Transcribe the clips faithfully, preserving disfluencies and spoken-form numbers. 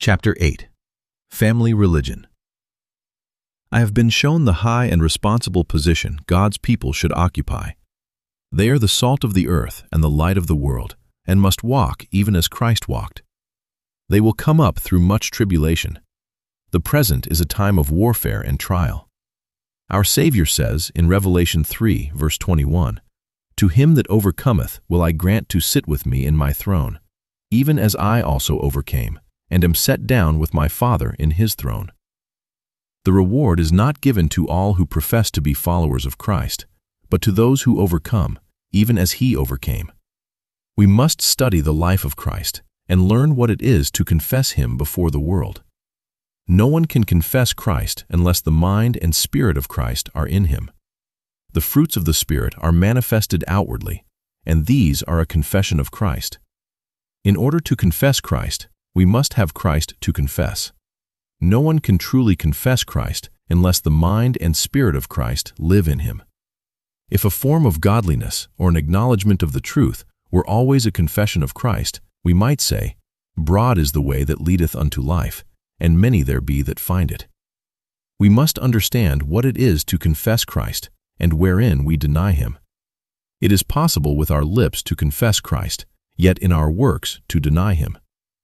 Chapter eight. Family Religion. I have been shown the high and responsible position God's people should occupy. They are the salt of the earth and the light of the world, and must walk even as Christ walked. They will come up through much tribulation. The present is a time of warfare and trial. Our Savior says in Revelation three, verse twenty-one, "To him that overcometh will I grant to sit with me in my throne, even as I also overcame, and am set down with my Father in his throne." The reward is not given to all who profess to be followers of Christ, but to those who overcome, even as he overcame. We must study the life of Christ and learn what it is to confess him before the world. No one can confess Christ unless the mind and spirit of Christ are in him. The fruits of the Spirit are manifested outwardly, and these are a confession of Christ. In order to confess Christ, we must have Christ to confess. No one can truly confess Christ unless the mind and spirit of Christ live in him. If a form of godliness or an acknowledgement of the truth were always a confession of Christ, we might say, "Broad is the way that leadeth unto life, and many there be that find it." We must understand what it is to confess Christ and wherein we deny him. It is possible with our lips to confess Christ, yet in our works to deny him.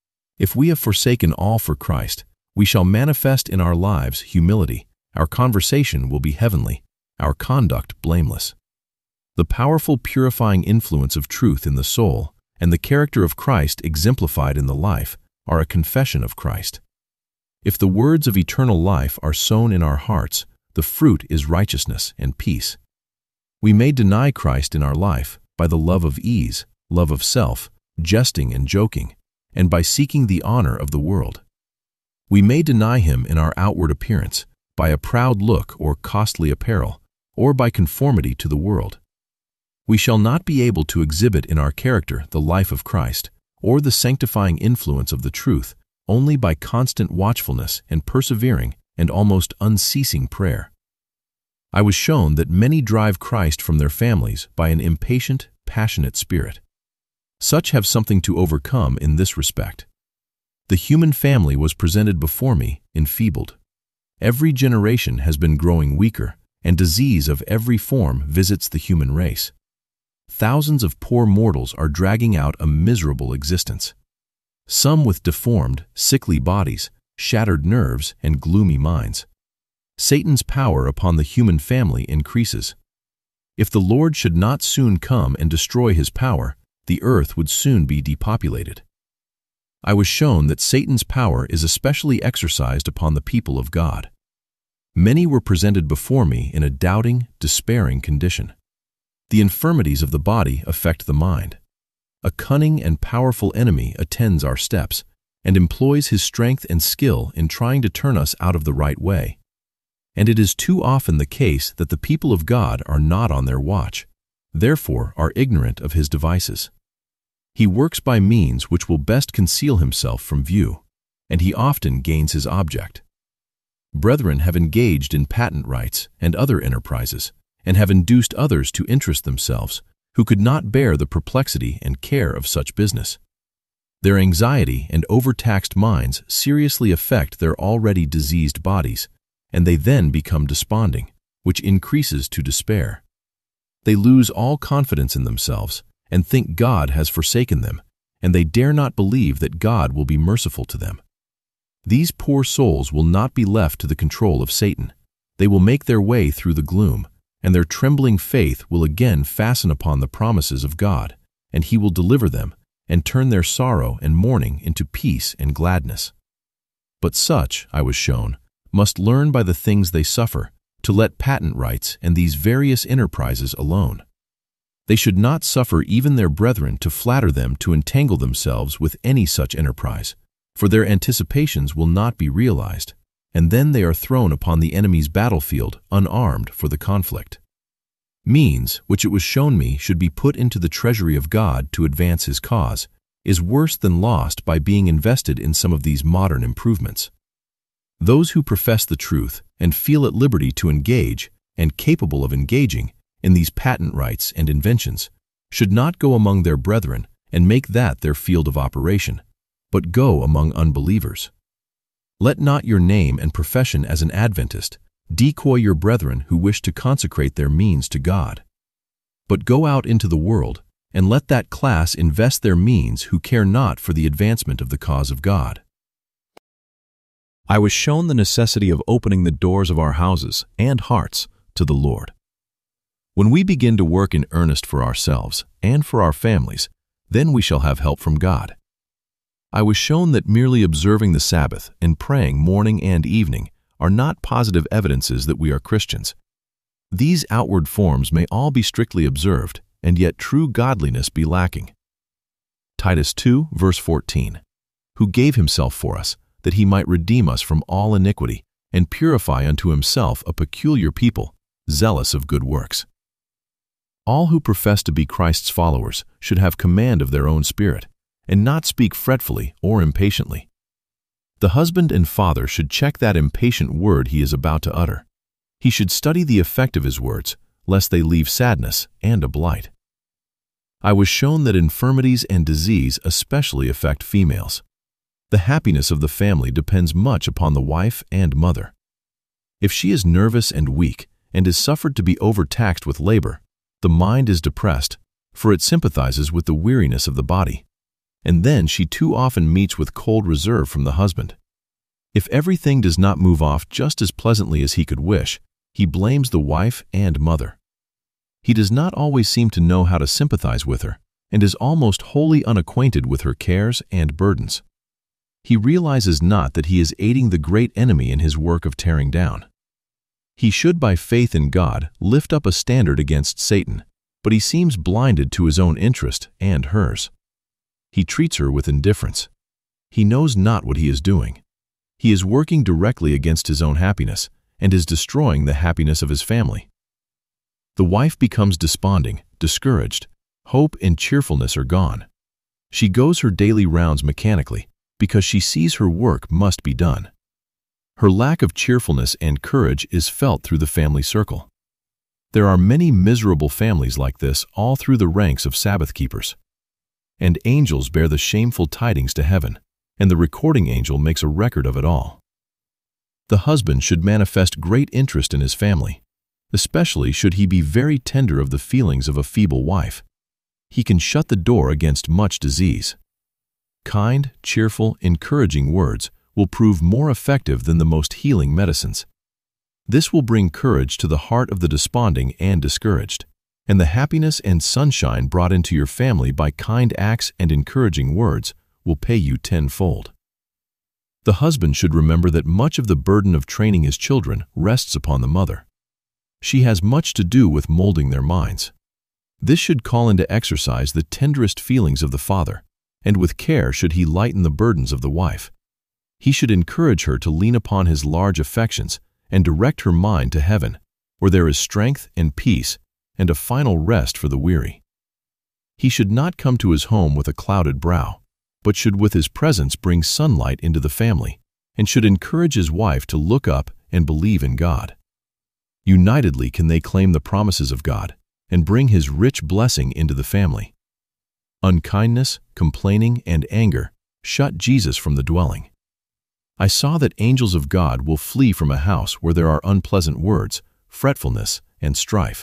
If we have forsaken all for Christ, we shall manifest in our lives humility, our conversation will be heavenly, our conduct blameless. The powerful purifying influence of truth in the soul and the character of Christ exemplified in the life are a confession of Christ. If the words of eternal life are sown in our hearts, the fruit is righteousness and peace. We may deny Christ in our life by the love of ease, love of self, jesting and joking, and by seeking the honor of the world. We may deny him in our outward appearance, by a proud look or costly apparel, or by conformity to the world. We shall not be able to exhibit in our character the life of Christ, or the sanctifying influence of the truth, only by constant watchfulness and persevering and almost unceasing prayer. I was shown that many drive Christ from their families by an impatient, passionate spirit. Such have something to overcome in this respect. The human family was presented before me enfeebled. Every generation has been growing weaker, and disease of every form visits the human race. Thousands of poor mortals are dragging out a miserable existence. Some with deformed, sickly bodies, shattered nerves, and gloomy minds. Satan's power upon the human family increases. If the Lord should not soon come and destroy his power, the earth would soon be depopulated. I was shown that Satan's power is especially exercised upon the people of God. Many were presented before me in a doubting, despairing condition. The infirmities of the body affect the mind. A cunning and powerful enemy attends our steps and employs his strength and skill in trying to turn us out of the right way. And it is too often the case that the people of God are not on their watch, therefore are ignorant of his devices. He works by means which will best conceal himself from view, and he often gains his object. Brethren have engaged in patent rights and other enterprises, and have induced others to interest themselves, who could not bear the perplexity and care of such business. Their anxiety and overtaxed minds seriously affect their already diseased bodies, and they then become desponding, which increases to despair. They lose all confidence in themselves, and think God has forsaken them, and they dare not believe that God will be merciful to them. These poor souls will not be left to the control of Satan. They will make their way through the gloom, and their trembling faith will again fasten upon the promises of God, and he will deliver them, and turn their sorrow and mourning into peace and gladness. But such, I was shown, must learn by the things they suffer, to let patent rights and these various enterprises alone. They should not suffer even their brethren to flatter them to entangle themselves with any such enterprise, for their anticipations will not be realized, and then they are thrown upon the enemy's battlefield unarmed for the conflict. Means, which it was shown me should be put into the treasury of God to advance his cause, is worse than lost by being invested in some of these modern improvements. Those who profess the truth and feel at liberty to engage, and capable of engaging, in these patent rights and inventions, should not go among their brethren and make that their field of operation, but go among unbelievers, Let not your name and profession as an Adventist decoy your brethren who wish to consecrate their means to God. But go out into the world, and let that class invest their means who care not for the advancement of the cause of God. I was shown the necessity of opening the doors of our houses and hearts to the Lord. When we begin to work in earnest for ourselves and for our families, then we shall have help from God. I was shown that merely observing the Sabbath and praying morning and evening are not positive evidences that we are Christians. These outward forms may all be strictly observed, and yet true godliness be lacking. Titus two, verse fourteen, who gave himself for us, that he might redeem us from all iniquity, and purify unto himself a peculiar people, zealous of good works. All who profess to be Christ's followers should have command of their own spirit, and not speak fretfully or impatiently. The husband and father should check that impatient word he is about to utter. He should study the effect of his words, lest they leave sadness and a blight. I was shown that infirmities and disease especially affect females. The happiness of the family depends much upon the wife and mother. If she is nervous and weak, and is suffered to be overtaxed with labor, the mind is depressed, for it sympathizes with the weariness of the body. And then she too often meets with cold reserve from the husband. If everything does not move off just as pleasantly as he could wish, he blames the wife and mother. He does not always seem to know how to sympathize with her, and is almost wholly unacquainted with her cares and burdens. He realizes not that he is aiding the great enemy in his work of tearing down. He should by faith in God lift up a standard against Satan, but he seems blinded to his own interest and hers. He treats her with indifference. He knows not what he is doing. He is working directly against his own happiness and is destroying the happiness of his family. The wife becomes desponding, discouraged. Hope and cheerfulness are gone. She goes her daily rounds mechanically because she sees her work must be done. Her lack of cheerfulness and courage is felt through the family circle. There are many miserable families like this all through the ranks of Sabbath keepers. And angels bear the shameful tidings to heaven, and the recording angel makes a record of it all. The husband should manifest great interest in his family, especially should he be very tender of the feelings of a feeble wife. He can shut the door against much disease. Kind, cheerful, encouraging words will prove more effective than the most healing medicines. This will bring courage to the heart of the desponding and discouraged, and the happiness and sunshine brought into your family by kind acts and encouraging words will pay you tenfold. The husband should remember that much of the burden of training his children rests upon the mother. She has much to do with molding their minds. This should call into exercise the tenderest feelings of the father, and with care should he lighten the burdens of the wife. He should encourage her to lean upon his large affections and direct her mind to heaven, where there is strength and peace and a final rest for the weary. He should not come to his home with a clouded brow, but should with his presence bring sunlight into the family, and should encourage his wife to look up and believe in God. Unitedly can they claim the promises of God and bring his rich blessing into the family. Unkindness, complaining, and anger shut Jesus from the dwelling. I saw that angels of God will flee from a house where there are unpleasant words, fretfulness, and strife.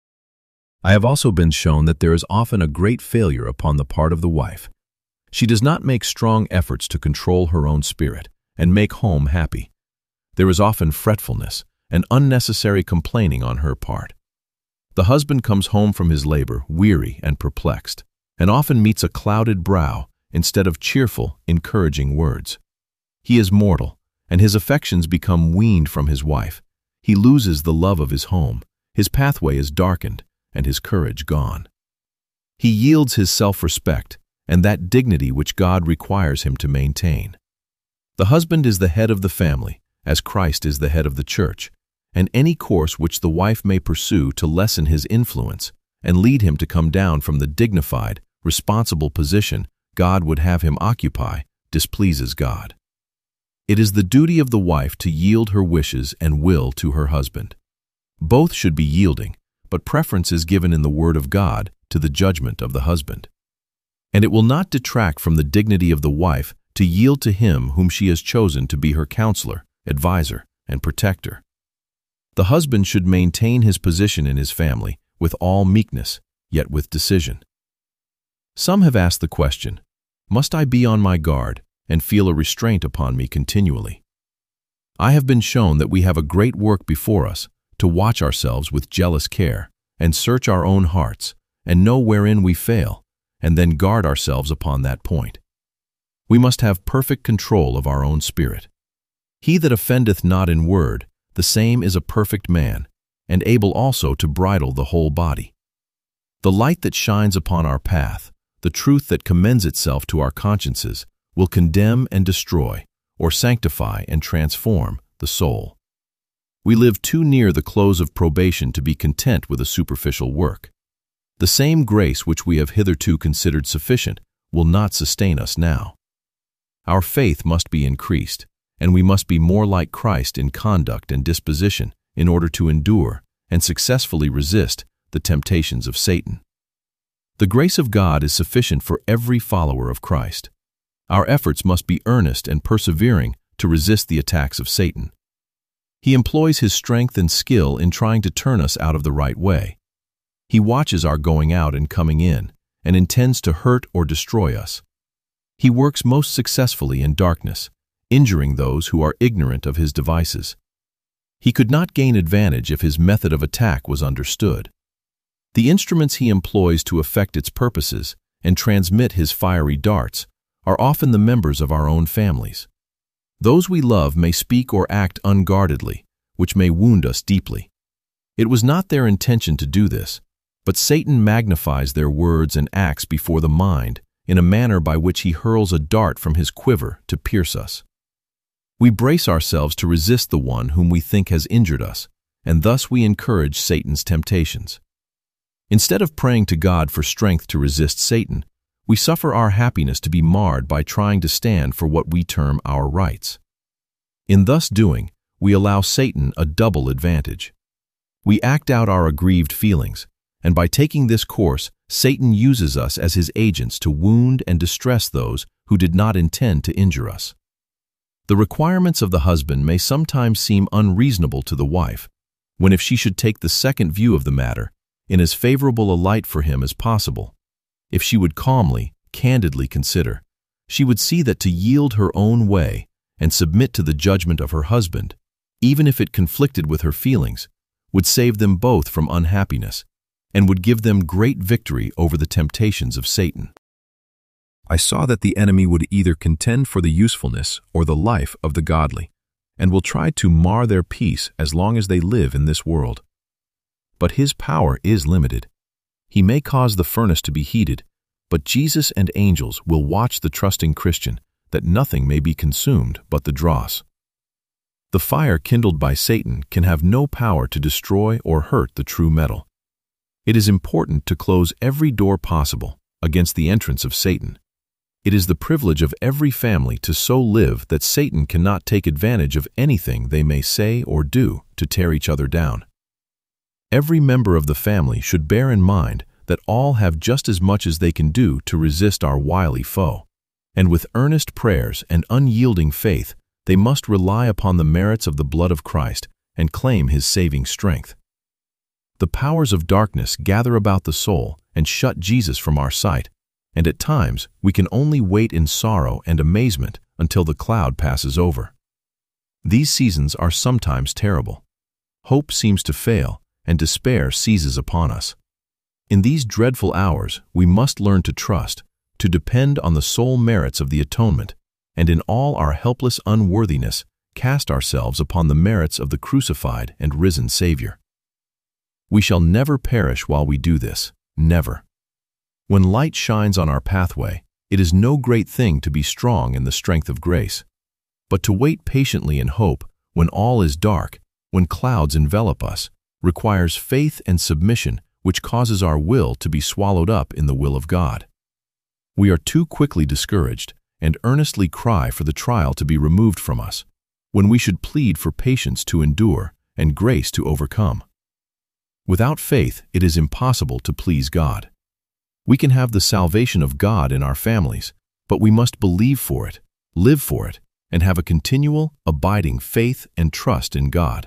I have also been shown that there is often a great failure upon the part of the wife. She does not make strong efforts to control her own spirit and make home happy. There is often fretfulness and unnecessary complaining on her part. The husband comes home from his labor weary and perplexed, and often meets a clouded brow instead of cheerful, encouraging words. He is mortal, and his affections become weaned from his wife. He loses the love of his home, his pathway is darkened, and his courage gone. He yields his self-respect and that dignity which God requires him to maintain. The husband is the head of the family, as Christ is the head of the church, and any course which the wife may pursue to lessen his influence and lead him to come down from the dignified, responsible position God would have him occupy displeases God. It is the duty of the wife to yield her wishes and will to her husband. Both should be yielding, but preference is given in the Word of God to the judgment of the husband. And it will not detract from the dignity of the wife to yield to him whom she has chosen to be her counselor, advisor, and protector. The husband should maintain his position in his family with all meekness, yet with decision. Some have asked the question, must I be on my guard and feel a restraint upon me continually? I have been shown that we have a great work before us to watch ourselves with jealous care and search our own hearts and know wherein we fail, and then guard ourselves upon that point. We must have perfect control of our own spirit. He that offendeth not in word, the same is a perfect man, and able also to bridle the whole body. The light that shines upon our path, the truth that commends itself to our consciences, will condemn and destroy, or sanctify and transform, the soul. We live too near the close of probation to be content with a superficial work. The same grace which we have hitherto considered sufficient will not sustain us now. Our faith must be increased, and we must be more like Christ in conduct and disposition in order to endure and successfully resist the temptations of Satan. The grace of God is sufficient for every follower of Christ. Our efforts must be earnest and persevering to resist the attacks of Satan. He employs his strength and skill in trying to turn us out of the right way. He watches our going out and coming in, and intends to hurt or destroy us. He works most successfully in darkness, injuring those who are ignorant of his devices. He could not gain advantage if his method of attack was understood. The instruments he employs to effect its purposes and transmit his fiery darts are often the members of our own families. Those we love may speak or act unguardedly, which may wound us deeply. It was not their intention to do this, but Satan magnifies their words and acts before the mind in a manner by which he hurls a dart from his quiver to pierce us. We brace ourselves to resist the one whom we think has injured us, and thus we encourage Satan's temptations. Instead of praying to God for strength to resist Satan, we suffer our happiness to be marred by trying to stand for what we term our rights. In thus doing, we allow Satan a double advantage. We act out our aggrieved feelings, and by taking this course, Satan uses us as his agents to wound and distress those who did not intend to injure us. The requirements of the husband may sometimes seem unreasonable to the wife, when if she should take the second view of the matter, in as favorable a light for him as possible, if she would calmly, candidly consider, she would see that to yield her own way and submit to the judgment of her husband, even if it conflicted with her feelings, would save them both from unhappiness, and would give them great victory over the temptations of Satan. I saw that the enemy would either contend for the usefulness or the life of the godly, and will try to mar their peace as long as they live in this world. But his power is limited. He may cause the furnace to be heated, but Jesus and angels will watch the trusting Christian that nothing may be consumed but the dross. The fire kindled by Satan can have no power to destroy or hurt the true metal. It is important to close every door possible against the entrance of Satan. It is the privilege of every family to so live that Satan cannot take advantage of anything they may say or do to tear each other down. Every member of the family should bear in mind that all have just as much as they can do to resist our wily foe, and with earnest prayers and unyielding faith, they must rely upon the merits of the blood of Christ and claim his saving strength. The powers of darkness gather about the soul and shut Jesus from our sight, and at times we can only wait in sorrow and amazement until the cloud passes over. These seasons are sometimes terrible. Hope seems to fail, and despair seizes upon us. In these dreadful hours, we must learn to trust, to depend on the sole merits of the atonement, and in all our helpless unworthiness, cast ourselves upon the merits of the crucified and risen Savior. We shall never perish while we do this, never. When light shines on our pathway, it is no great thing to be strong in the strength of grace, but to wait patiently in hope when all is dark, when clouds envelop us, requires faith and submission which causes our will to be swallowed up in the will of God. We are too quickly discouraged and earnestly cry for the trial to be removed from us, when we should plead for patience to endure and grace to overcome. Without faith, it is impossible to please God. We can have the salvation of God in our families, but we must believe for it, live for it, and have a continual, abiding faith and trust in God.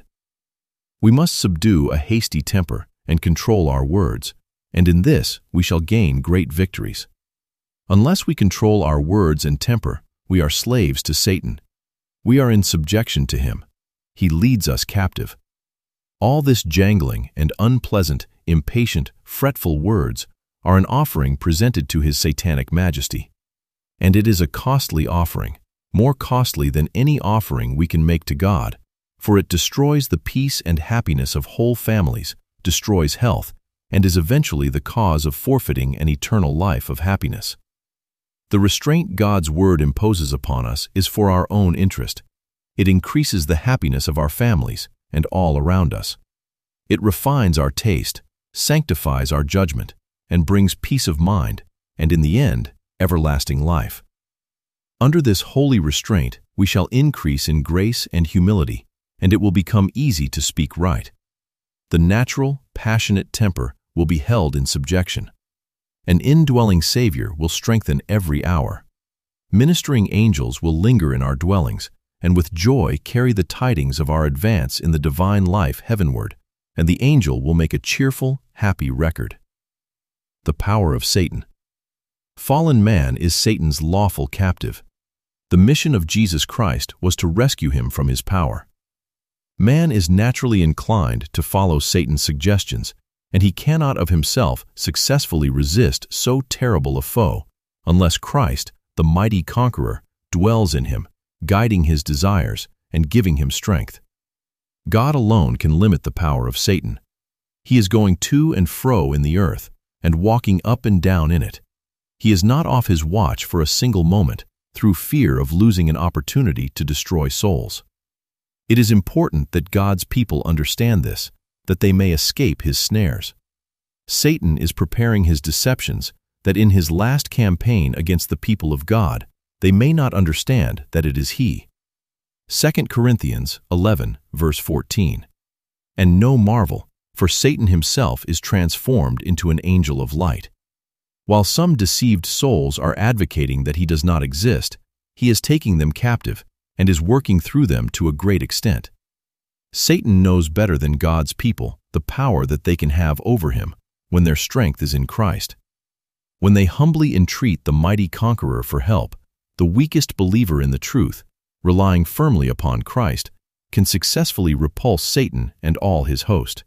We must subdue a hasty temper and control our words, and in this we shall gain great victories. Unless we control our words and temper, we are slaves to Satan. We are in subjection to him. He leads us captive. All this jangling and unpleasant, impatient, fretful words are an offering presented to his satanic majesty. And it is a costly offering, more costly than any offering we can make to God, for it destroys the peace and happiness of whole families, destroys health, and is eventually the cause of forfeiting an eternal life of happiness. The restraint God's word imposes upon us is for our own interest. It increases the happiness of our families and all around us. It refines our taste, sanctifies our judgment, and brings peace of mind, and in the end, everlasting life. Under this holy restraint, we shall increase in grace and humility, and it will become easy to speak right. The natural, passionate temper will be held in subjection. An indwelling Savior will strengthen every hour. Ministering angels will linger in our dwellings, and with joy carry the tidings of our advance in the divine life heavenward, and the angel will make a cheerful, happy record. The power of Satan. Fallen man is Satan's lawful captive. The mission of Jesus Christ was to rescue him from his power. Man is naturally inclined to follow Satan's suggestions, and he cannot of himself successfully resist so terrible a foe unless Christ, the mighty conqueror, dwells in him, guiding his desires and giving him strength. God alone can limit the power of Satan. He is going to and fro in the earth and walking up and down in it. He is not off his watch for a single moment through fear of losing an opportunity to destroy souls. It is important that God's people understand this, that they may escape his snares. Satan is preparing his deceptions that in his last campaign against the people of God, they may not understand that it is he. Second Corinthians eleven, verse fourteen. And no marvel, for Satan himself is transformed into an angel of light. While some deceived souls are advocating that he does not exist, he is taking them captive and is working through them to a great extent. Satan knows better than God's people the power that they can have over him when their strength is in Christ. When they humbly entreat the mighty conqueror for help, the weakest believer in the truth, relying firmly upon Christ, can successfully repulse Satan and all his host.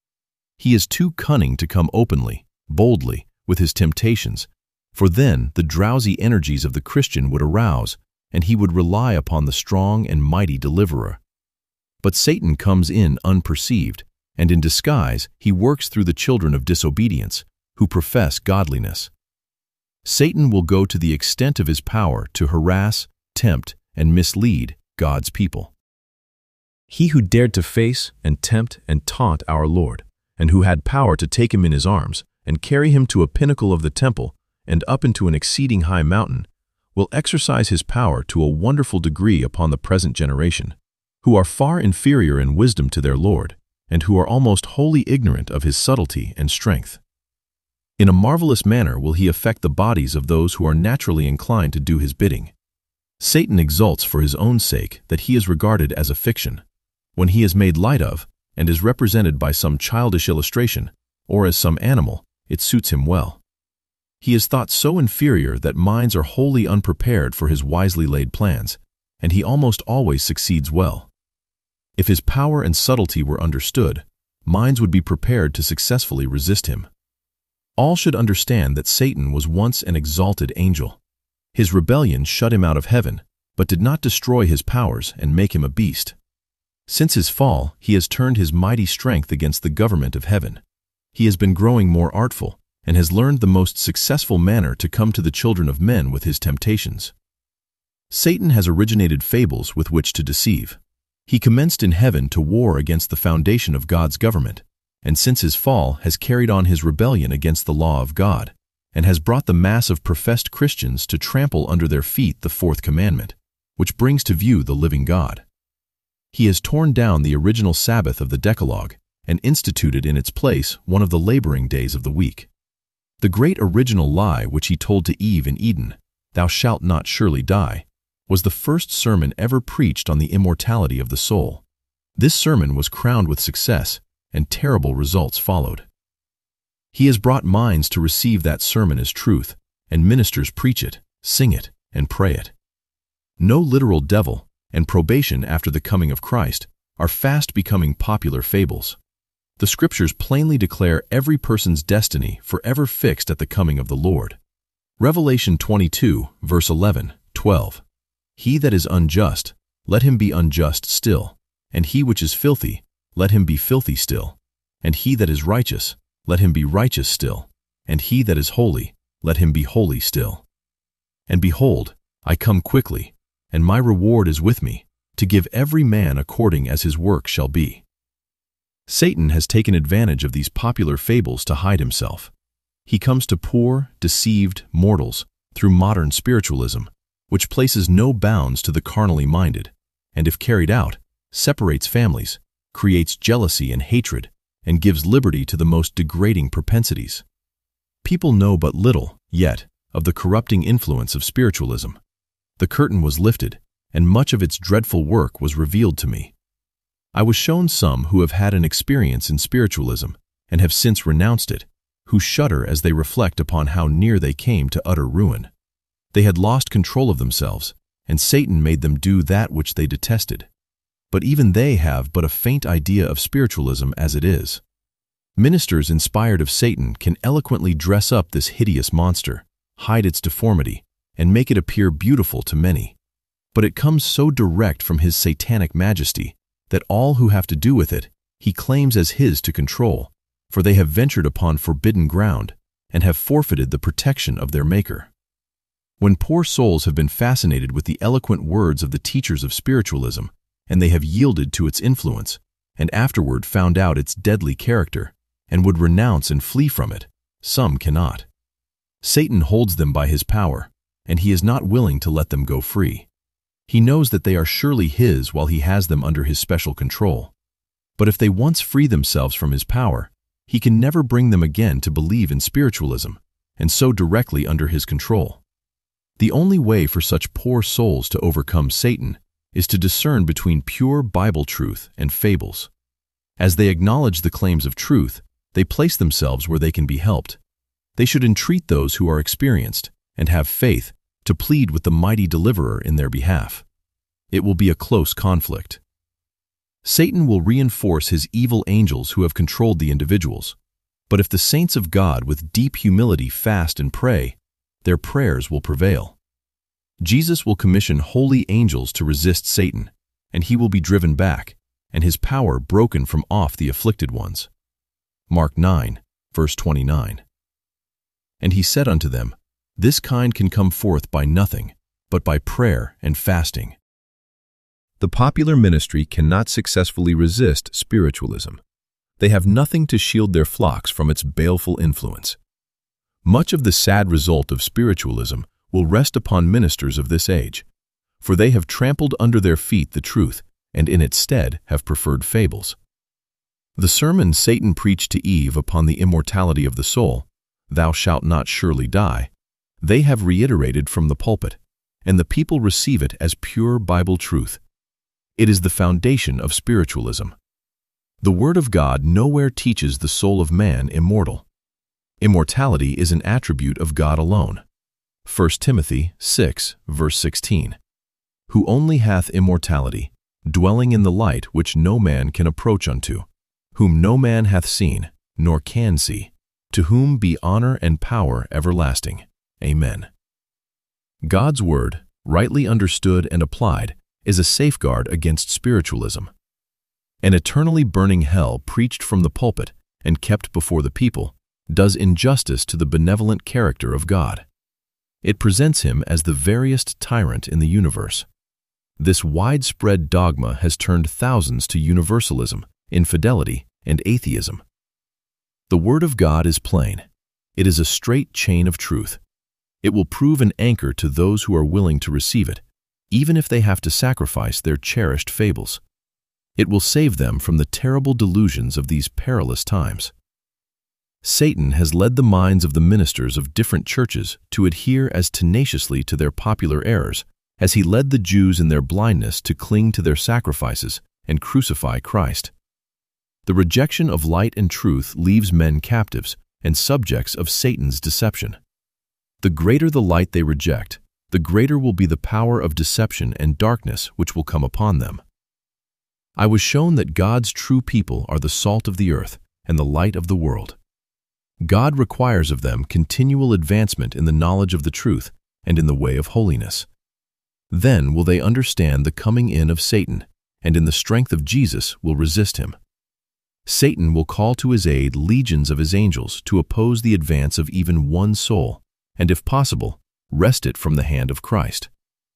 He is too cunning to come openly, boldly, with his temptations, for then the drowsy energies of the Christian would arouse, and he would rely upon the strong and mighty deliverer. But Satan comes in unperceived, and in disguise he works through the children of disobedience, who profess godliness. Satan will go to the extent of his power to harass, tempt, and mislead God's people. He who dared to face and tempt and taunt our Lord, and who had power to take him in his arms and carry him to a pinnacle of the temple and up into an exceeding high mountain, will exercise his power to a wonderful degree upon the present generation, who are far inferior in wisdom to their Lord, and who are almost wholly ignorant of his subtlety and strength. In a marvelous manner will he affect the bodies of those who are naturally inclined to do his bidding. Satan exults for his own sake that he is regarded as a fiction, when he is made light of and is represented by some childish illustration, or as some animal. It suits him well. He is thought so inferior that minds are wholly unprepared for his wisely laid plans, and he almost always succeeds well. If his power and subtlety were understood, minds would be prepared to successfully resist him. All should understand that Satan was once an exalted angel. His rebellion shut him out of heaven, but did not destroy his powers and make him a beast. Since his fall, he has turned his mighty strength against the government of heaven. He has been growing more artful, and has learned the most successful manner to come to the children of men with his temptations. Satan has originated fables with which to deceive. He commenced in heaven to war against the foundation of God's government, and since his fall has carried on his rebellion against the law of God, and has brought the mass of professed Christians to trample under their feet the fourth commandment, which brings to view the living God. He has torn down the original Sabbath of the Decalogue and instituted in its place one of the laboring days of the week. The great original lie which he told to Eve in Eden, "Thou shalt not surely die," was the first sermon ever preached on the immortality of the soul. This sermon was crowned with success, and terrible results followed. He has brought minds to receive that sermon as truth, and ministers preach it, sing it, and pray it. No literal devil and probation after the coming of Christ are fast becoming popular fables. The Scriptures plainly declare every person's destiny forever fixed at the coming of the Lord. Revelation twenty-two, verse eleven, twelve. He that is unjust, let him be unjust still, and he which is filthy, let him be filthy still, and he that is righteous, let him be righteous still, and he that is holy, let him be holy still. And behold, I come quickly, and my reward is with me, to give every man according as his work shall be. Satan has taken advantage of these popular fables to hide himself. He comes to poor, deceived mortals through modern spiritualism, which places no bounds to the carnally minded, and if carried out, separates families, creates jealousy and hatred, and gives liberty to the most degrading propensities. People know but little, yet, of the corrupting influence of spiritualism. The curtain was lifted, and much of its dreadful work was revealed to me. I was shown some who have had an experience in spiritualism, and have since renounced it, who shudder as they reflect upon how near they came to utter ruin. They had lost control of themselves, and Satan made them do that which they detested. But even they have but a faint idea of spiritualism as it is. Ministers inspired of Satan can eloquently dress up this hideous monster, hide its deformity, and make it appear beautiful to many. But it comes so direct from his satanic majesty that all who have to do with it he claims as his to control, for they have ventured upon forbidden ground and have forfeited the protection of their Maker. When poor souls have been fascinated with the eloquent words of the teachers of spiritualism, and they have yielded to its influence, and afterward found out its deadly character, and would renounce and flee from it, some cannot. Satan holds them by his power, and he is not willing to let them go free. He knows that they are surely his while he has them under his special control. But if they once free themselves from his power, he can never bring them again to believe in spiritualism, and so directly under his control. The only way for such poor souls to overcome Satan is to discern between pure Bible truth and fables. As they acknowledge the claims of truth, they place themselves where they can be helped. They should entreat those who are experienced and have faith to plead with the mighty deliverer in their behalf. It will be a close conflict. Satan will reinforce his evil angels who have controlled the individuals, but if the saints of God with deep humility fast and pray, their prayers will prevail. Jesus will commission holy angels to resist Satan, and he will be driven back, and his power broken from off the afflicted ones. Mark nine, verse twenty-nine. And he said unto them, This kind can come forth by nothing, but by prayer and fasting. The popular ministry cannot successfully resist spiritualism. They have nothing to shield their flocks from its baleful influence. Much of the sad result of spiritualism will rest upon ministers of this age, for they have trampled under their feet the truth, and in its stead have preferred fables. The sermon Satan preached to Eve upon the immortality of the soul, Thou shalt not surely die, they have reiterated from the pulpit, and the people receive it as pure Bible truth. It is the foundation of spiritualism. The Word of God nowhere teaches the soul of man immortal. Immortality is an attribute of God alone. First Timothy six, verse sixteen. Who only hath immortality, dwelling in the light which no man can approach unto, whom no man hath seen, nor can see, to whom be honor and power everlasting. Amen. God's Word, rightly understood and applied, is a safeguard against spiritualism. An eternally burning hell preached from the pulpit and kept before the people does injustice to the benevolent character of God. It presents him as the veriest tyrant in the universe. This widespread dogma has turned thousands to universalism, infidelity, and atheism. The Word of God is plain. It is a straight chain of truth. It will prove an anchor to those who are willing to receive it, even if they have to sacrifice their cherished fables. It will save them from the terrible delusions of these perilous times. Satan has led the minds of the ministers of different churches to adhere as tenaciously to their popular errors as he led the Jews in their blindness to cling to their sacrifices and crucify Christ. The rejection of light and truth leaves men captives and subjects of Satan's deception. The greater the light they reject, the greater will be the power of deception and darkness which will come upon them. I was shown that God's true people are the salt of the earth and the light of the world. God requires of them continual advancement in the knowledge of the truth and in the way of holiness. Then will they understand the coming in of Satan, and in the strength of Jesus will resist him. Satan will call to his aid legions of his angels to oppose the advance of even one soul, and if possible, wrest it from the hand of Christ.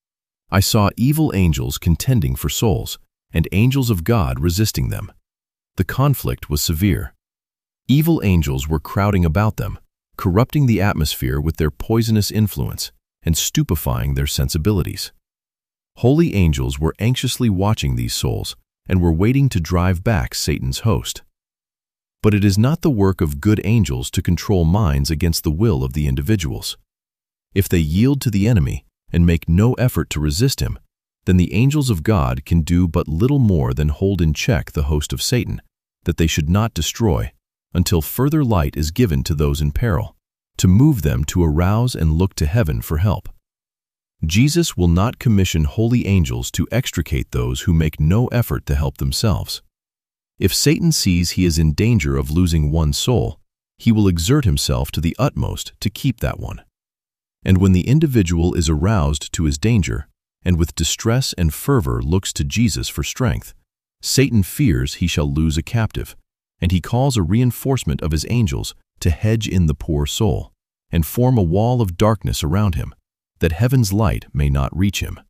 I saw evil angels contending for souls, and angels of God resisting them. The conflict was severe. Evil angels were crowding about them, corrupting the atmosphere with their poisonous influence and stupefying their sensibilities. Holy angels were anxiously watching these souls and were waiting to drive back Satan's host. But it is not the work of good angels to control minds against the will of the individuals. If they yield to the enemy and make no effort to resist him, then the angels of God can do but little more than hold in check the host of Satan, that they should not destroy, until further light is given to those in peril, to move them to arouse and look to heaven for help. Jesus will not commission holy angels to extricate those who make no effort to help themselves. If Satan sees he is in danger of losing one soul, he will exert himself to the utmost to keep that one. And when the individual is aroused to his danger, and with distress and fervor looks to Jesus for strength, Satan fears he shall lose a captive, and he calls a reinforcement of his angels to hedge in the poor soul, and form a wall of darkness around him, that heaven's light may not reach him.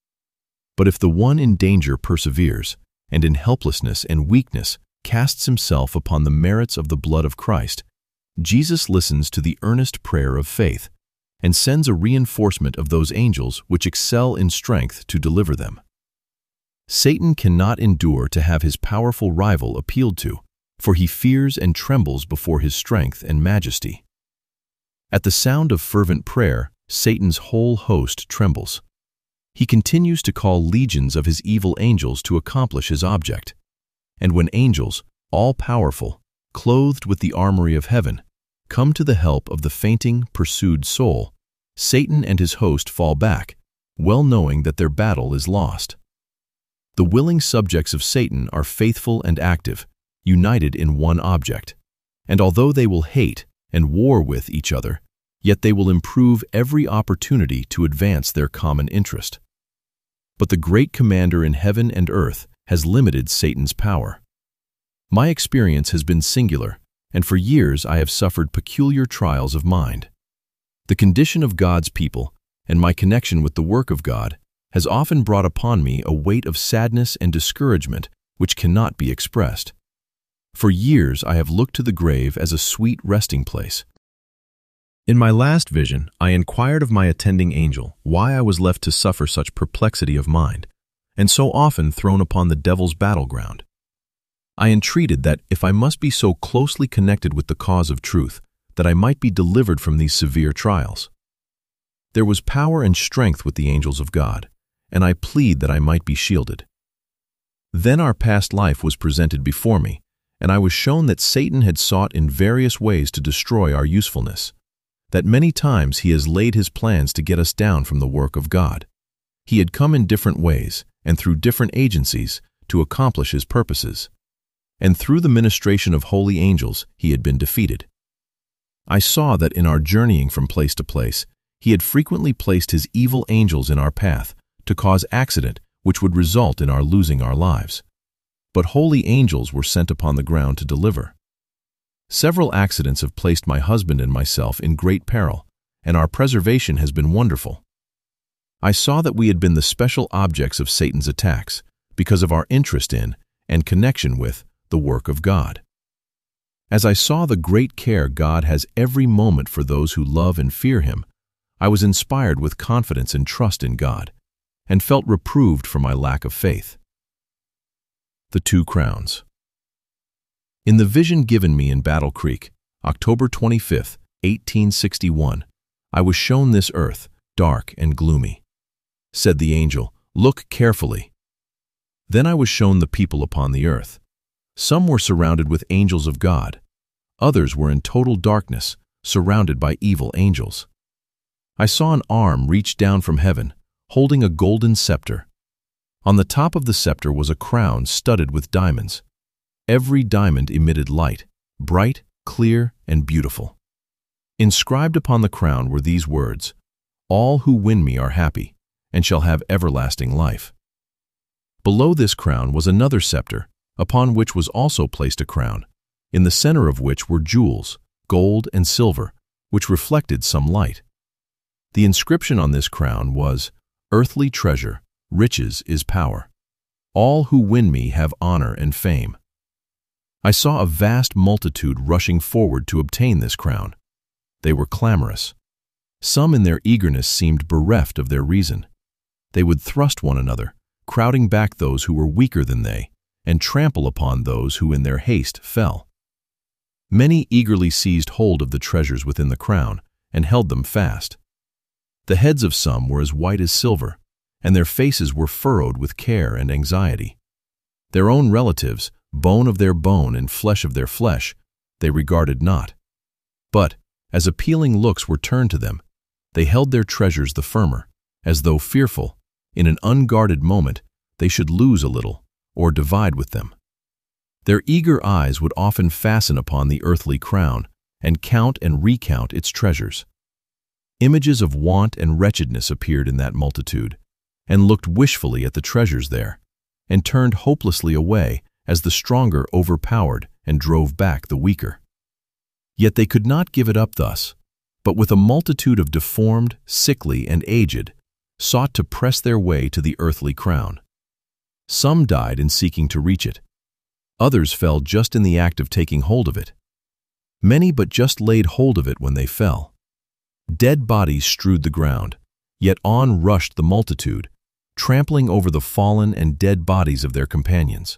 But if the one in danger perseveres, and in helplessness and weakness casts himself upon the merits of the blood of Christ, Jesus listens to the earnest prayer of faith, and sends a reinforcement of those angels which excel in strength to deliver them. Satan cannot endure to have his powerful rival appealed to, for he fears and trembles before his strength and majesty. At the sound of fervent prayer, Satan's whole host trembles. He continues to call legions of his evil angels to accomplish his object. And when angels, all-powerful, clothed with the armory of heaven, come to the help of the fainting, pursued soul, Satan and his host fall back, well knowing that their battle is lost. The willing subjects of Satan are faithful and active, united in one object, and although they will hate and war with each other, yet they will improve every opportunity to advance their common interest. But the great commander in heaven and earth has limited Satan's power. My experience has been singular, and for years I have suffered peculiar trials of mind. The condition of God's people, and my connection with the work of God, has often brought upon me a weight of sadness and discouragement which cannot be expressed. For years I have looked to the grave as a sweet resting place. In my last vision, I inquired of my attending angel why I was left to suffer such perplexity of mind, and so often thrown upon the devil's battleground. I entreated that, if I must be so closely connected with the cause of truth, that I might be delivered from these severe trials. There was power and strength with the angels of God, and I plead that I might be shielded. Then our past life was presented before me, and I was shown that Satan had sought in various ways to destroy our usefulness, that many times he has laid his plans to get us down from the work of God. He had come in different ways and through different agencies to accomplish his purposes, and through the ministration of holy angels he had been defeated. I saw that in our journeying from place to place, he had frequently placed his evil angels in our path to cause accident which would result in our losing our lives. But holy angels were sent upon the ground to deliver. Several accidents have placed my husband and myself in great peril, and our preservation has been wonderful. I saw that we had been the special objects of Satan's attacks because of our interest in and connection with the work of God. As I saw the great care God has every moment for those who love and fear him, I was inspired with confidence and trust in God, and felt reproved for my lack of faith. The Two Crowns. In the vision given me in Battle Creek, October twenty-fifth, eighteen sixty-one, I was shown this earth, dark and gloomy. said the angel, "look carefully." Then I was shown the people upon the earth. Some were surrounded with angels of God. Others were in total darkness, surrounded by evil angels. I saw an arm reach down from heaven, holding a golden scepter. On the top of the scepter was a crown studded with diamonds. Every diamond emitted light, bright, clear, and beautiful. Inscribed upon the crown were these words, "All who win me are happy, and shall have everlasting life." Below this crown was another scepter, upon which was also placed a crown, in the center of which were jewels, gold and silver, which reflected some light. The inscription on this crown was, "Earthly treasure, riches is power. All who win me have honor and fame." I saw a vast multitude rushing forward to obtain this crown. They were clamorous. Some in their eagerness seemed bereft of their reason. They would thrust one another, crowding back those who were weaker than they, and trample upon those who in their haste fell. Many eagerly seized hold of the treasures within the crown and held them fast. The heads of some were as white as silver, and their faces were furrowed with care and anxiety. Their own relatives, bone of their bone and flesh of their flesh, they regarded not. But, as appealing looks were turned to them, they held their treasures the firmer, as though fearful, in an unguarded moment, they should lose a little, or divide with them. Their eager eyes would often fasten upon the earthly crown, and count and recount its treasures. Images of want and wretchedness appeared in that multitude, and looked wishfully at the treasures there, and turned hopelessly away as the stronger overpowered and drove back the weaker. Yet they could not give it up thus, but with a multitude of deformed, sickly, and aged, sought to press their way to the earthly crown. Some died in seeking to reach it. Others fell just in the act of taking hold of it. Many but just laid hold of it when they fell. Dead bodies strewed the ground, yet on rushed the multitude, trampling over the fallen and dead bodies of their companions.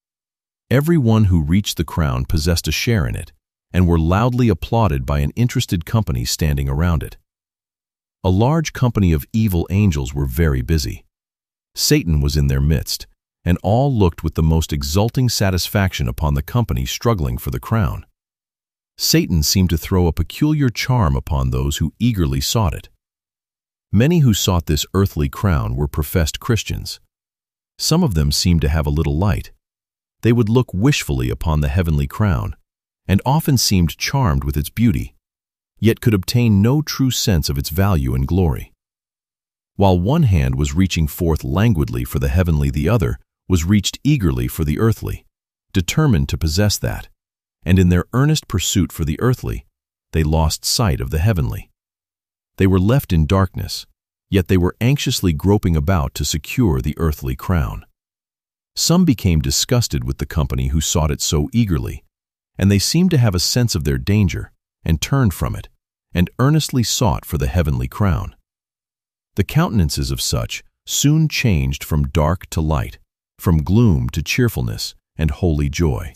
Every one who reached the crown possessed a share in it, and were loudly applauded by an interested company standing around it. A large company of evil angels were very busy. Satan was in their midst, and all looked with the most exulting satisfaction upon the company struggling for the crown. Satan seemed to throw a peculiar charm upon those who eagerly sought it. Many who sought this earthly crown were professed Christians. Some of them seemed to have a little light. They would look wishfully upon the heavenly crown, and often seemed charmed with its beauty, yet could obtain no true sense of its value and glory. While one hand was reaching forth languidly for the heavenly, the other was reached eagerly for the earthly, determined to possess that, and in their earnest pursuit for the earthly, they lost sight of the heavenly. They were left in darkness, yet they were anxiously groping about to secure the earthly crown. Some became disgusted with the company who sought it so eagerly, and they seemed to have a sense of their danger, and turned from it, and earnestly sought for the heavenly crown. The countenances of such soon changed from dark to light, from gloom to cheerfulness and holy joy.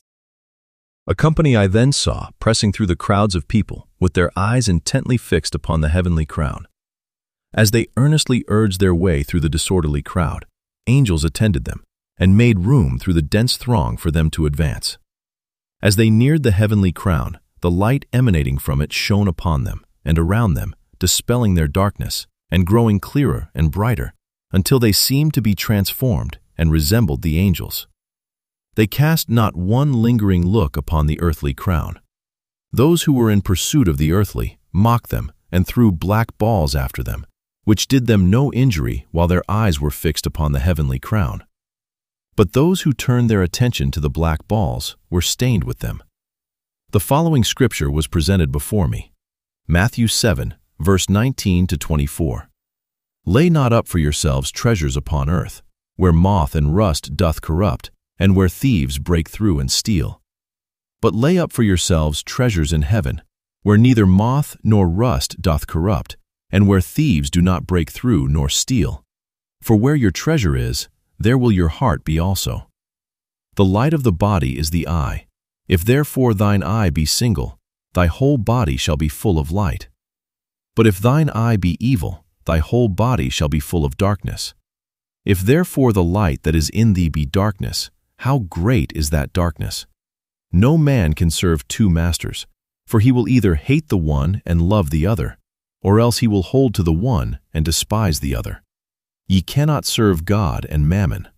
A company I then saw pressing through the crowds of people, with their eyes intently fixed upon the heavenly crown. As they earnestly urged their way through the disorderly crowd, angels attended them, and made room through the dense throng for them to advance. As they neared the heavenly crown, the light emanating from it shone upon them and around them, dispelling their darkness, and growing clearer and brighter, until they seemed to be transformed and resembled the angels. They cast not one lingering look upon the earthly crown. Those who were in pursuit of the earthly mocked them and threw black balls after them, which did them no injury while their eyes were fixed upon the heavenly crown. But those who turned their attention to the black balls were stained with them. The following scripture was presented before me. Matthew seven, verse nineteen to twenty-four. Lay not up for yourselves treasures upon earth, where moth and rust doth corrupt, and where thieves break through and steal. But lay up for yourselves treasures in heaven, where neither moth nor rust doth corrupt, and where thieves do not break through nor steal. For where your treasure is, there will your heart be also. The light of the body is the eye. If therefore thine eye be single, thy whole body shall be full of light. But if thine eye be evil, thy whole body shall be full of darkness. If therefore the light that is in thee be darkness, how great is that darkness! No man can serve two masters, for he will either hate the one and love the other, or else he will hold to the one and despise the other. Ye cannot serve God and mammon.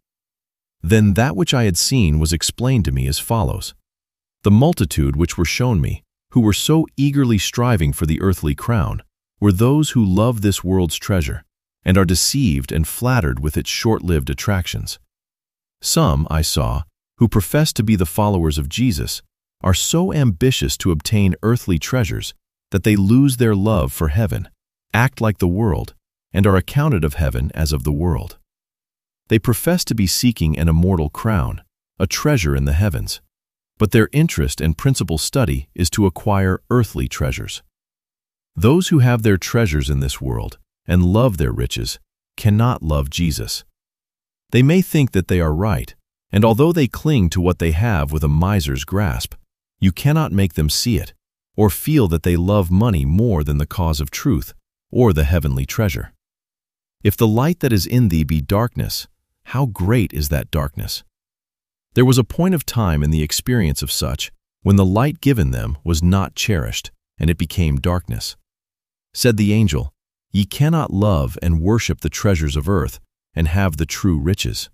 Then that which I had seen was explained to me as follows. The multitude which were shown me, who were so eagerly striving for the earthly crown, were those who love this world's treasure, and are deceived and flattered with its short-lived attractions. Some, I saw, who profess to be the followers of Jesus, are so ambitious to obtain earthly treasures that they lose their love for heaven, act like the world, and are accounted of heaven as of the world. They profess to be seeking an immortal crown, a treasure in the heavens, but their interest and principal study is to acquire earthly treasures. Those who have their treasures in this world and love their riches cannot love Jesus. They may think that they are right, and although they cling to what they have with a miser's grasp, you cannot make them see it, or feel that they love money more than the cause of truth or the heavenly treasure. If the light that is in thee be darkness, how great is that darkness! There was a point of time in the experience of such when the light given them was not cherished, and it became darkness. Said the angel, Ye cannot love and worship the treasures of earth and have the true riches.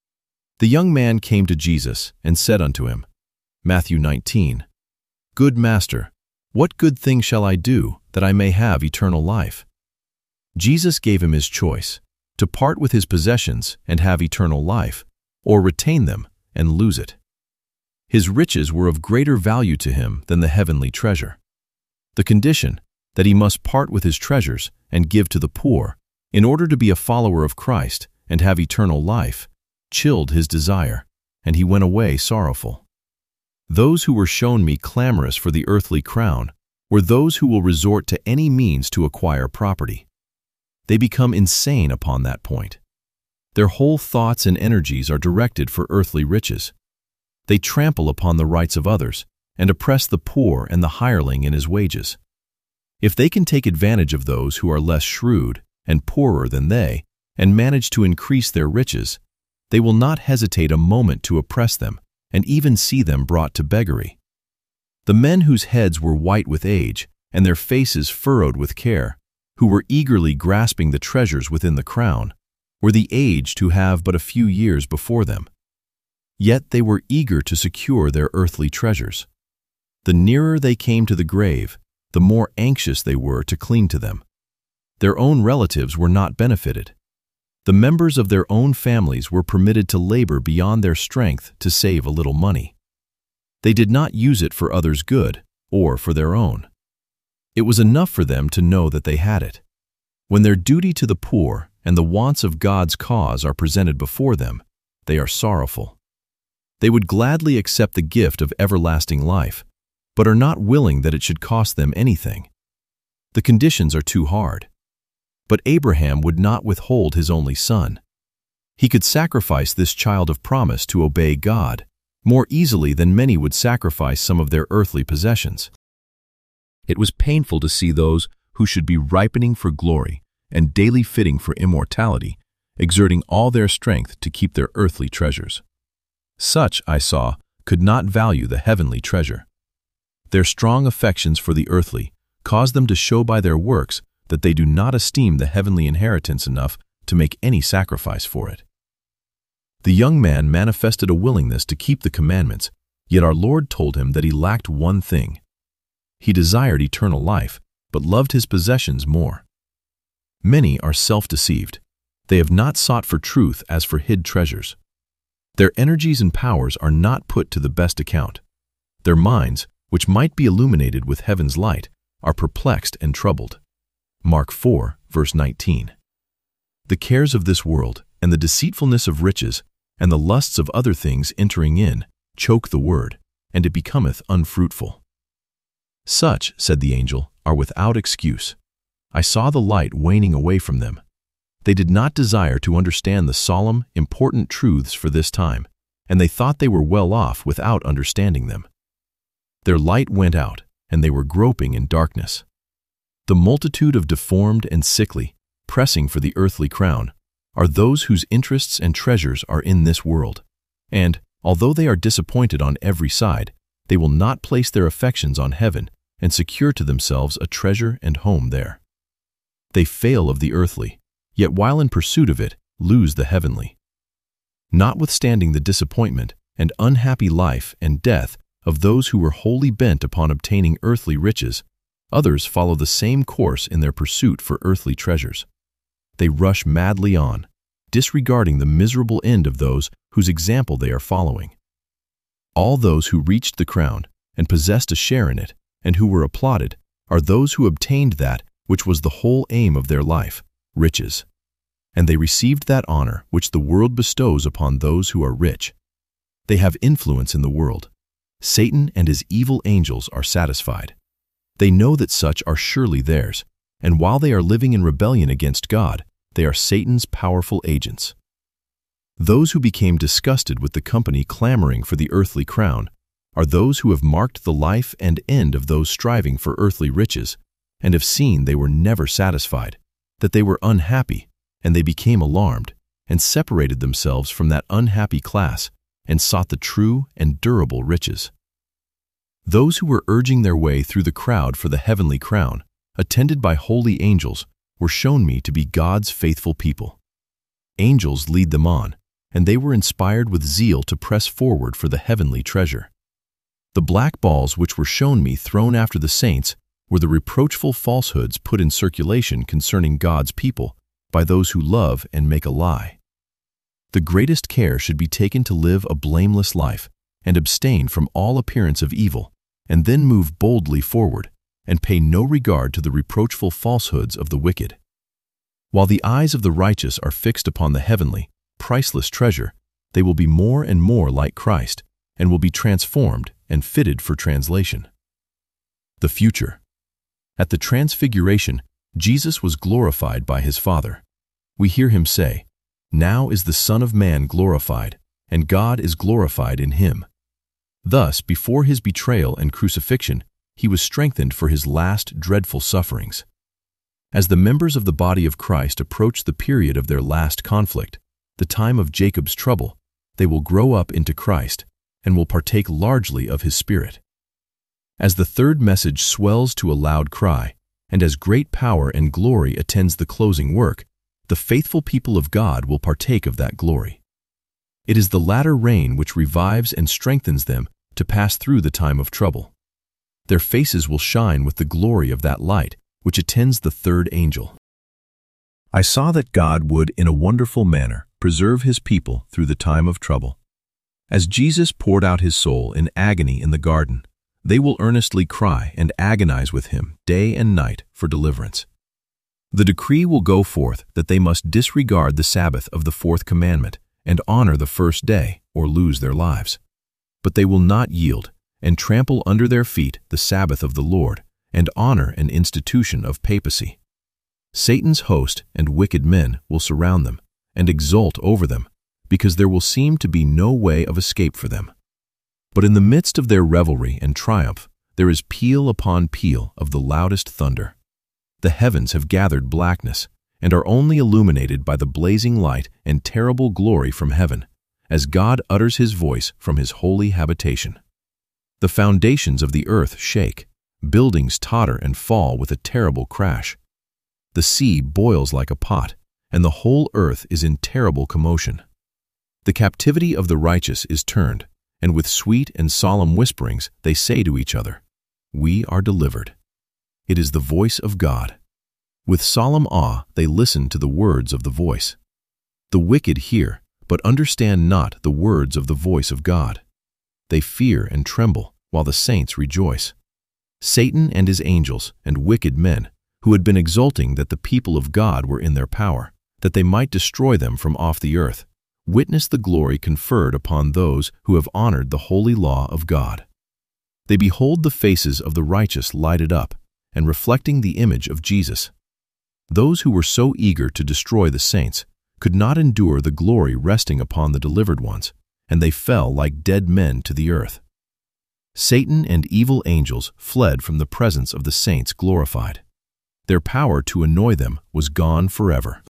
The young man came to Jesus and said unto him, Matthew nineteen, Good Master, what good thing shall I do that I may have eternal life? Jesus gave him his choice, to part with his possessions and have eternal life, or retain them and lose it. His riches were of greater value to him than the heavenly treasure. The condition, that he must part with his treasures and give to the poor, in order to be a follower of Christ and have eternal life, chilled his desire, and he went away sorrowful. Those who were shown me clamorous for the earthly crown were those who will resort to any means to acquire property. They become insane upon that point. Their whole thoughts and energies are directed for earthly riches. They trample upon the rights of others and oppress the poor and the hireling in his wages. If they can take advantage of those who are less shrewd and poorer than they and manage to increase their riches, they will not hesitate a moment to oppress them and even see them brought to beggary. The men whose heads were white with age and their faces furrowed with care, who were eagerly grasping the treasures within the crown, were the aged who have but a few years before them. Yet they were eager to secure their earthly treasures. The nearer they came to the grave, the more anxious they were to cling to them. Their own relatives were not benefited. The members of their own families were permitted to labor beyond their strength to save a little money. They did not use it for others' good or for their own. It was enough for them to know that they had it. When their duty to the poor and the wants of God's cause are presented before them, they are sorrowful. They would gladly accept the gift of everlasting life, but are not willing that it should cost them anything. The conditions are too hard. But Abraham would not withhold his only son. He could sacrifice this child of promise to obey God more easily than many would sacrifice some of their earthly possessions. It was painful to see those who should be ripening for glory and daily fitting for immortality, exerting all their strength to keep their earthly treasures. Such, I saw, could not value the heavenly treasure. Their strong affections for the earthly caused them to show by their works that they do not esteem the heavenly inheritance enough to make any sacrifice for it. The young man manifested a willingness to keep the commandments, yet our Lord told him that he lacked one thing. He desired eternal life, but loved his possessions more. Many are self-deceived. They have not sought for truth as for hid treasures. Their energies and powers are not put to the best account. Their minds, which might be illuminated with heaven's light, are perplexed and troubled. Mark four, verse nineteen. The cares of this world and the deceitfulness of riches and the lusts of other things entering in choke the word, and it becometh unfruitful. Such, said the angel, are without excuse. I saw the light waning away from them. They did not desire to understand the solemn, important truths for this time, and they thought they were well off without understanding them. Their light went out, and they were groping in darkness. The multitude of deformed and sickly, pressing for the earthly crown, are those whose interests and treasures are in this world. And, although they are disappointed on every side, they will not place their affections on heaven and secure to themselves a treasure and home there. They fail of the earthly, yet while in pursuit of it, lose the heavenly. Notwithstanding the disappointment and unhappy life and death of those who were wholly bent upon obtaining earthly riches, others follow the same course in their pursuit for earthly treasures. They rush madly on, disregarding the miserable end of those whose example they are following. All those who reached the crown and possessed a share in it, and who were applauded, are those who obtained that which was the whole aim of their life, riches. And they received that honor which the world bestows upon those who are rich. They have influence in the world. Satan and his evil angels are satisfied. They know that such are surely theirs, and while they are living in rebellion against God, they are Satan's powerful agents. Those who became disgusted with the company clamoring for the earthly crown are those who have marked the life and end of those striving for earthly riches, and have seen they were never satisfied, that they were unhappy, and they became alarmed, and separated themselves from that unhappy class, and sought the true and durable riches. Those who were urging their way through the crowd for the heavenly crown, attended by holy angels, were shown me to be God's faithful people. Angels lead them on, and they were inspired with zeal to press forward for the heavenly treasure. The black balls which were shown me thrown after the saints were the reproachful falsehoods put in circulation concerning God's people by those who love and make a lie. The greatest care should be taken to live a blameless life and abstain from all appearance of evil, and then move boldly forward and pay no regard to the reproachful falsehoods of the wicked. While the eyes of the righteous are fixed upon the heavenly, priceless treasure, they will be more and more like Christ and will be transformed and fitted for translation. The future. At the Transfiguration, Jesus was glorified by his Father. We hear him say, "Now is the Son of Man glorified, and God is glorified in him." Thus, before his betrayal and crucifixion, he was strengthened for his last dreadful sufferings. As the members of the body of Christ approach the period of their last conflict, the time of Jacob's trouble, they will grow up into Christ and will partake largely of his Spirit. As the third message swells to a loud cry, and as great power and glory attends the closing work, the faithful people of God will partake of that glory. It is the latter rain which revives and strengthens them to pass through the time of trouble. Their faces will shine with the glory of that light which attends the third angel. I saw that God would, in a wonderful manner, preserve his people through the time of trouble. As Jesus poured out his soul in agony in the garden, they will earnestly cry and agonize with him day and night for deliverance. The decree will go forth that they must disregard the Sabbath of the fourth commandment and honor the first day or lose their lives. But they will not yield and trample under their feet the Sabbath of the Lord and honor an institution of papacy. Satan's host and wicked men will surround them and exult over them, because there will seem to be no way of escape for them. But in the midst of their revelry and triumph, there is peal upon peal of the loudest thunder. The heavens have gathered blackness and are only illuminated by the blazing light and terrible glory from heaven, as God utters his voice from his holy habitation. The foundations of the earth shake, buildings totter and fall with a terrible crash. The sea boils like a pot, and the whole earth is in terrible commotion. The captivity of the righteous is turned, and with sweet and solemn whisperings they say to each other, "We are delivered." It is the voice of God. With solemn awe they listen to the words of the voice. The wicked hear, but understand not the words of the voice of God. They fear and tremble, while the saints rejoice. Satan and his angels and wicked men, who had been exulting that the people of God were in their power, that they might destroy them from off the earth, witness the glory conferred upon those who have honored the holy law of God. They behold the faces of the righteous lighted up and reflecting the image of Jesus. Those who were so eager to destroy the saints could not endure the glory resting upon the delivered ones, and they fell like dead men to the earth. Satan and evil angels fled from the presence of the saints glorified. their power to annoy them was gone forever.